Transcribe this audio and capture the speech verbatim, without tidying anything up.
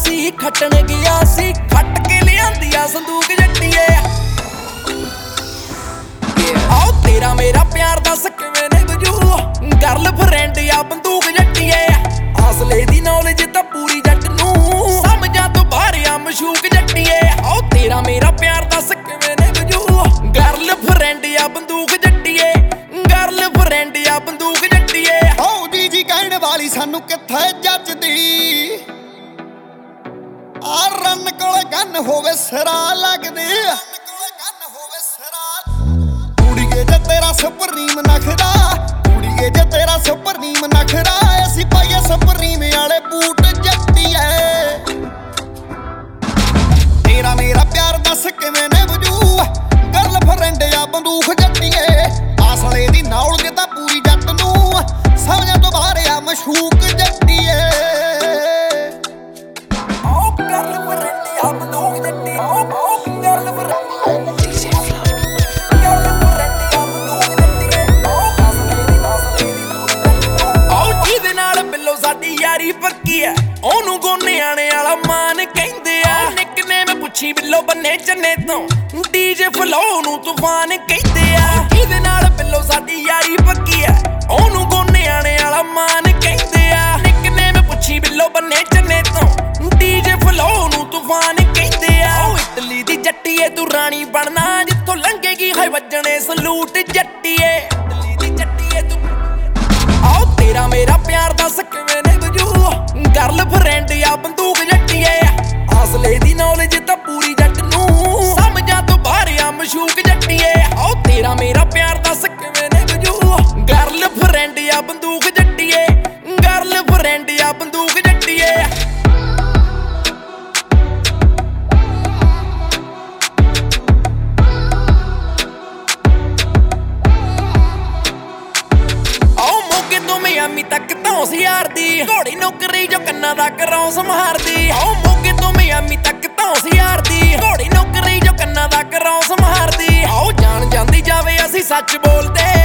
सी खटन गया सी खट के लियांदी आ संदूक जट्टिए आओ तेरा मेरा प्यार दस किवें ने बजू गर्लफ्रेंड या बंदूक जट्टिए असले दी नॉलेज तां पूरी जट नूं समझां तो बाहर आ मशूक जट्टिए आओ तेरा मेरा प्यार दस किवें ने बजू गर्लफ्रेंड या बंदूक जट्टिए गर्लफ्रेंड या बंदूक जट्टिए ओ जी जी कहण वाली सानू कित्थे जचदी आ रन कोले गन होवे सिरा लगदी कुड़ीए जे तेरा सुप्रीम नखरा कुड़ीए जे तेरा सुप्रीम नखरा असीं पाइए सुप्रीम वाले बूट जट्टिए तेरा मेरा प्यार दस किवें ने बजू गर्लफ्रेंड या बंदूक जट्टिए असले दी नौल तां पूरी जट नूं समझां तो बाहर आ मशूक जट्टिए आओ गर्लफ्रेंड या बंदूक जट्टी आओ गर्लफ्रेंड यारी पक्की है ओनू गोने आने वाला मान कहंदे आ निकनेम पुछी बिल्लो बन्ने चन्ने तो डीजे फ्लो नू तूफान कहंदे आ इहदे नाल बिल्लो साडी यारी पक्की है ओनू गोने आने वाला मान कहंदे आ निकनेम पुछी बिल्लो बन्ने चन्ने तो डीजे फ्लो नू तूफान कहंदे आ ओ इटली दी जट्टीए तू रानी बनना जिथों लंघेगी हाय वजने सलूट जट्टीए इटली दी जट्टीए तू आओ तेरा मेरा प्यार दस किवें ने बजू गर्लफ्रेंड या बंदूक जट्टिए असले दी नॉलेज तां पूरी जट नूं समझां तो बाहर आ मशूक जट्टिए आओ तेरा मेरा प्यार दस किवें ने बजू गर्लफ्रेंड या बंदूक जट्टिए गर्लफ्रेंड या बंदूक जट्टिए मियामी तक धौंस यारदी घोड़ी नौकरी जो कन्ना दा करौंस मारदी आओ मोगे तो मियामी तक धौंस यारदी घोड़ी नौकरी जो कन्ना दा करौंस मारदी आओ जान जांदी जावे असी सच बोलदे